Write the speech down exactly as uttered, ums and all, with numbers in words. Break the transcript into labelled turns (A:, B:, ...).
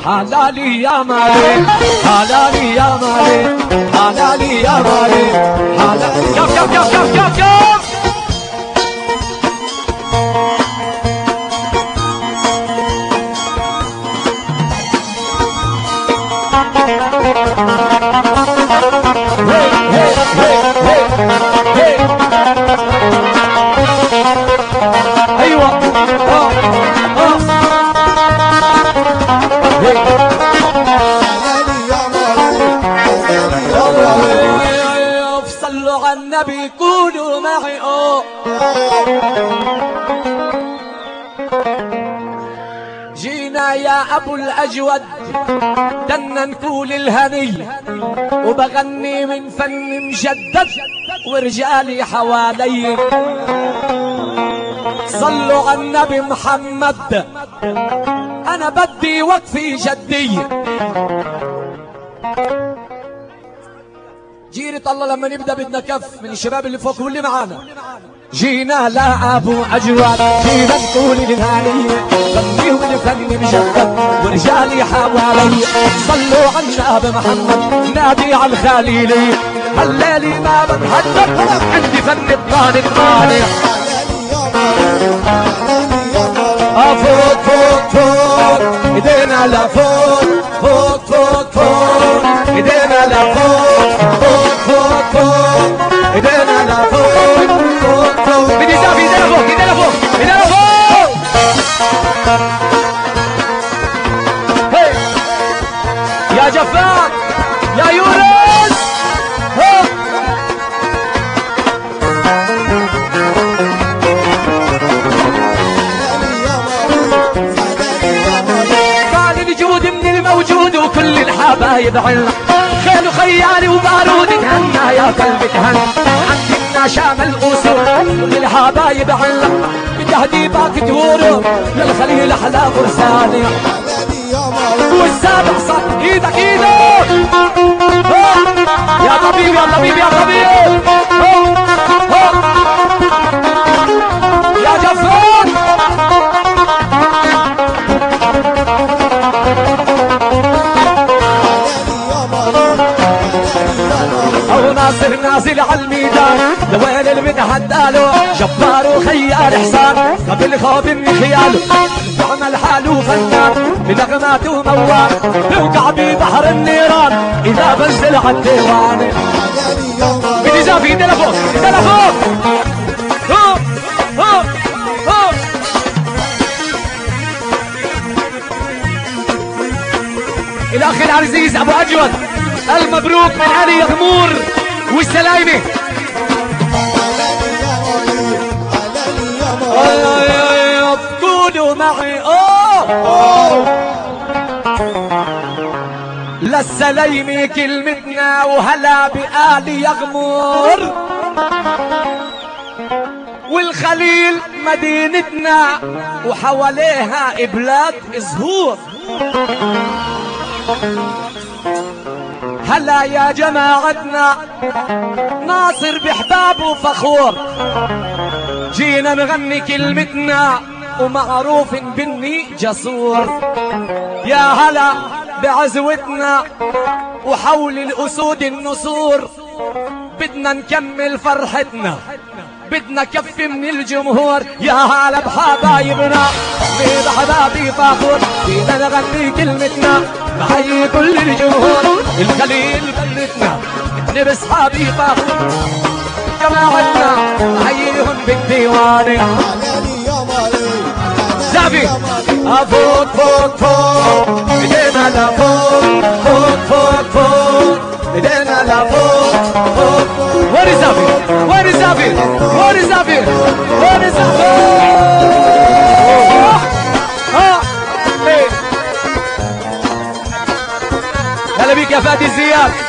A: حلالي يا مالي حلالي يا مالي حلالي يا مالي حلالي. كف كف كف كف كف كف. ايوه صلوا على النبي قولوا معي اوه. جينا يا ابو الاجود دنا نقول الهني وبغني من فن مجدد ورجالي حوالي. صلوا على النبي محمد انا بدي وقفي جدي. جيرة الله لما نبدا بدنا كف من الشباب اللي فوق واللي معانا. جينا لا ابو اجواد جينا نقول الهاني غني والفن مجدد ورجالي حوالي. صلوا على النبي محمد نادي على الخليلي هالليلي ما بتهدد عندي فن الطاني الطاني. فوق فوق فوق ايدينا لفوق فوق فوق فوق ايدينا لفوق فوق فوق فوق ايدينا لفوق فوق فوق. بدي زافي ايدينا فوق ايدينا فوق ايدينا فوق. هي يا جفار يا يونس موجود وكل الحبايب عنا خيل وخيالي وبارود تهنى يا قلبي تهنى. عندنا شامل اصول كل الحبايب عنا بتهديبك تدور للخليل احلى فرساني. والسابع صار ايدك ايدك يا طبيب يا طبيب يا طبيب يا جفار. أو ناصر نازل على الميدان لوين اللي بتحداله جبار وخيال حسان قبل خوف من خياله بعمل حاله فنان بنغماته موال بوقع ببحر النيران إذا بنزل على الديوان. بدي زافي ايدينا فوق ايدينا فوق فوق فوق فوق. الأخ العزيز أبو أجود المبروك من علي غمور والسلايمة. قولوا معي اوه للسلايمة كلمتنا وهلا بآل يغمور والخليل مدينتنا وحواليها بلاد زهور. هلا يا جماعتنا ناصر بحبابه فخور. جينا نغني كلمتنا ومعروف بني جسور. يا هلا بعزوتنا وحول الأسود النسور. بدنا نكمل فرحتنا بدنا كف من الجمهور. يا هلا بحبايبنا بحبابي فخور. بدنا نغني كلمتنا بحيي كل الجمهور. الخليل بلدنا نبس حبي فخور. جماعتنا بحييهم بالديوان. زافي فوق فوق فوق ايدينا لفوق فوق فوق فوق ايدينا لفوق فوق. وين زافي وين زافي وين زافي وين زافي. هلا بيك يا فادي زياد.